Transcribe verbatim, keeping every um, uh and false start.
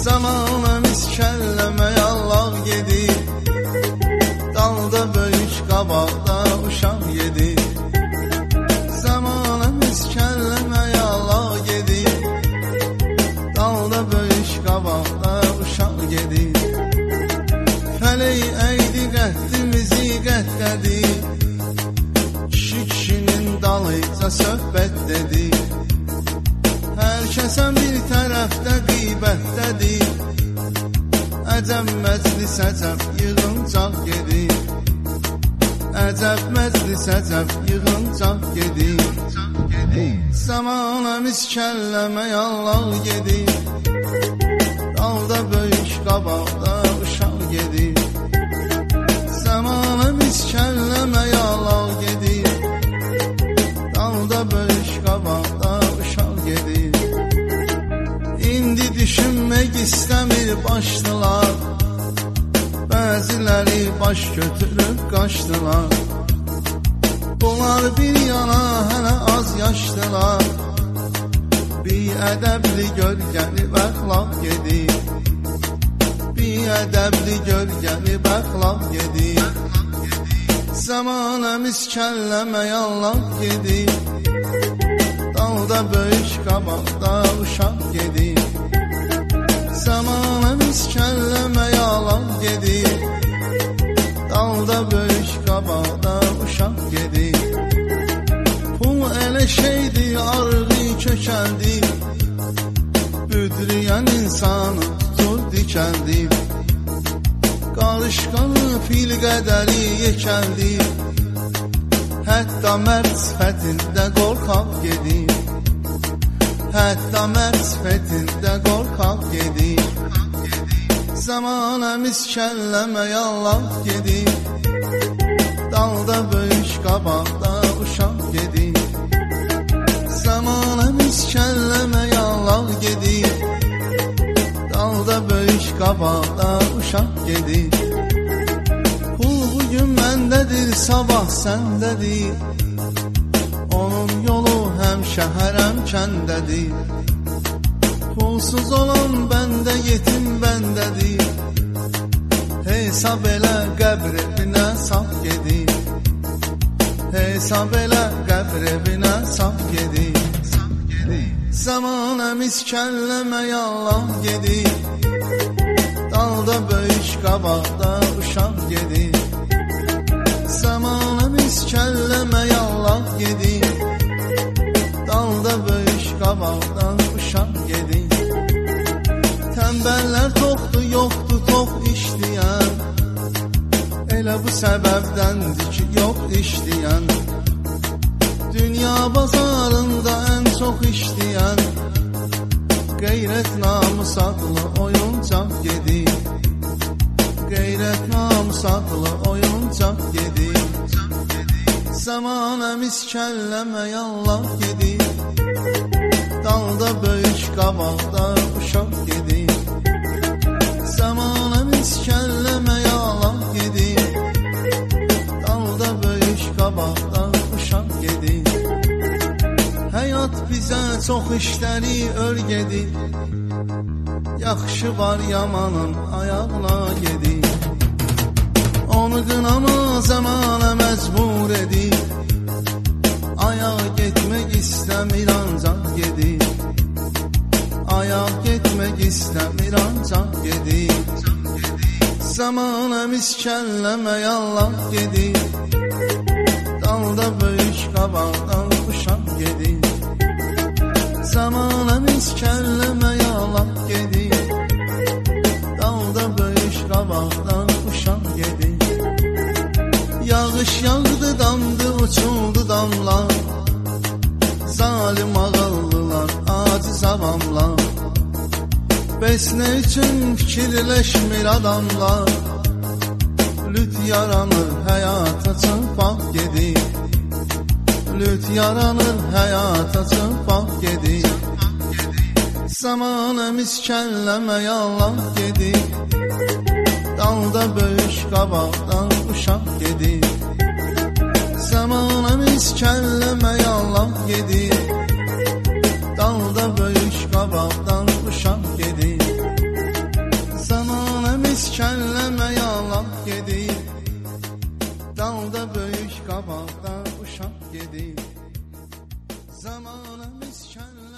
Zamana miskəlləmə yallah gedir, dalda böyük qabaqda uşaq yedir. Zamana miskəlləmə yallah gedir, dalda böyük qabaqda uşaq gedir. Fələk əydi qəddimizi qəddədi, kişi kişinin dalıca söhbət dedi. Hər kəsən bir tərəfdə qeybətdədir, əcəb məclis əcəb yığıncaq gedir. Əcəb məclis əcəb yığıncaq gedir. Zamana miskəlləmə yallah gedir, dalda böyük qabaqda uşaq gedir. Zamana miskəlləmə yallah gedir, dalda böyük qabaqda uşaq gedir. İndi düşünmək istəmir başdılar, bəziləri baş götürüb qaçdılar. Bunlar bir yana hələ az yaşdılar, bir ədəbli gölgəli bəxlaq gedir. Bir ədəbli gölgəli bəxlaq gedir. Zamana miskəlləmə yallah gedir, dalda böyük qabaqda uşaq gedir. Zamana miskəlləmə yallah gedir, dalda böyük qabaqda uşaq gedir. Pul elə şeydir, arğı kökəldir, büdriyən insanı tutur dikəldir. Qarışqanı fil qədəri yekəldir, hətta mərd sifətində qorxaq gedir. Hətta mərd sifətində qorxaq gedir. Zamana miskəlləmə yallah gedir, dalda böyük qabaqda uşaq gedir. Zamana miskəlləmə yallah gedir, dalda böyük qabaqda uşaq gedir. Pul bugün məndədir, sabah səndədir, onun yolu həm şəhər həm kəndədir. Pulsuz olan bəndə, yetim bəndədir, hesab elə qəbr evinə saf gedir. Hesab elə qəbr evinə saf gedir. Zamana miskəlləmə yallah gedir, dalda böyük qabaqda uşaq gedir. Zamana miskəlləmə yallah gedir, dalda böyük qabaqda uşaq gedir. Tənbəllər toxdur, yoxdur tox işləyən, elə bu səbəbdəndir ki, yox işləyən. Dünya bazarında ən çox işləyən, qeyrət namus adlı oyuncaq gedir. Qeyrət namus adlı oyuncaq gedir. Zamana miskəlləmə yallah gedir, dalda böyük qabaqda uşaq gedir. Zamana miskəlləmə yallah gedir, dalda böyük qabaqda uşaq gedir. Həyat bizə çox işləri örgedir, yaxşı var yamanın ayağına gedir. Onu qınama zamana məcbur edir, ayaq getmək istəmir ancaq gedir. Ayaq getmək istəmir ancaq gedir. Zamana miskəlləmə yallah gedir, dalda böyük qabaqdan uşaq gedir. Zamana miskəlləmə yallah gedir, dalda böyük qabaqdan uşaq gedir. Yağış yağdı, damdı, uçuldu damlar, zalim ağıllılar, aciz avamlar. Bəs nə üçün fikirləşmir adamlar, lüt yaranır, həyata çılpaq gedir. Lüt yaranır, həyata çılpaq gedir. Zamana miskəlləmə yallah gedir, dalda böyük qabaqdan uşaq gedir. Zamana miskəlləmə yallah gedir, dalda böyük qabaqdan uşaq gedir. yalaq gedir. Dalda böyük qabaqda uşaq gedir. Zamanımız kəllə